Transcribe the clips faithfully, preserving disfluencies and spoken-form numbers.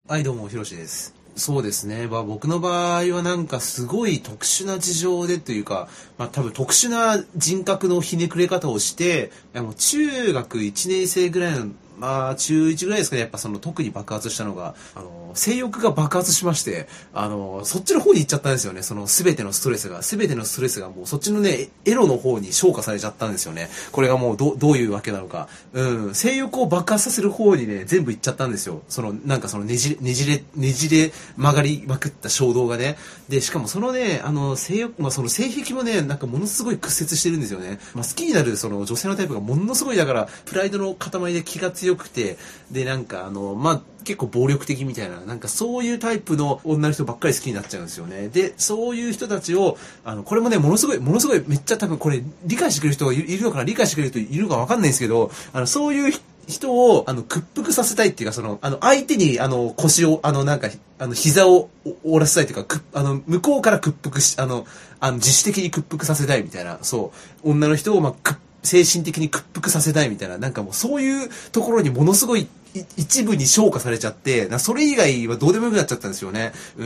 はい、どうも、ひろしです。そうですね。まあ、僕の場合はなんかすごい特殊な事情でというか、まあ多分特殊な人格のひねくれ方をして、いやもう中学いちねん生ぐらいの、まあ中いちぐらいですかね、やっぱその特に爆発したのが、あの、性欲が爆発しまして、あの、そっちの方に行っちゃったんですよね。その全てのストレスが、全てのストレスがもうそっちのね、エロの方に昇華されちゃったんですよね。これがもうど、どういうわけなのか。うん、性欲を爆発させる方にね、全部行っちゃったんですよ。その、なんかそのねじれ、ねじれ、ねじれ曲がりまくった衝動がね。で、しかもそのね、あの、性欲、まあその性癖もね、なんかものすごい屈折してるんですよね。まあ好きになるその女性のタイプがものすごいだから、プライドの塊で気が強くて、で、なんかあの、まあ、結構暴力的みたいな、なんかそういうタイプの女の人ばっかり好きになっちゃうんですよね。で、そういう人たちを、あの、これもね、ものすごい、ものすごい、めっちゃ多分これ、理解してくれる人がいるのかな、理解してくれる人いるかわかんないんですけど、あの、そういう人を、あの、屈服させたいっていうか、その、あの、相手に、あの、腰を、あの、なんか、あの、膝を折らせたいっていうか、くあの、向こうから屈服し、あの、あの、自主的に屈服させたいみたいな、そう、女の人を、まあ、屈精神的に屈服させたいみたいな、なんかもうそういうところにものすごい一部に昇華されちゃって、それ以外はどうでもよくなっちゃったんですよね。うん、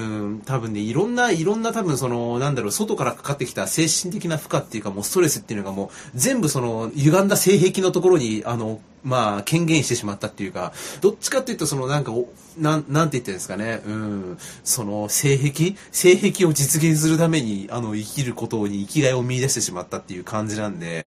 多分ね、いろんな、いろんな多分その、なんだろう、外からかかってきた精神的な負荷っていうかもうストレスっていうのがもう全部その、歪んだ性癖のところに、あの、まあ、権限してしまったっていうか、どっちかっていうとそのなんか、なん、なんて言ってるんですかね、うん、その、性癖性癖を実現するために、あの、生きることに生きがいを見出してしまったっていう感じなんで、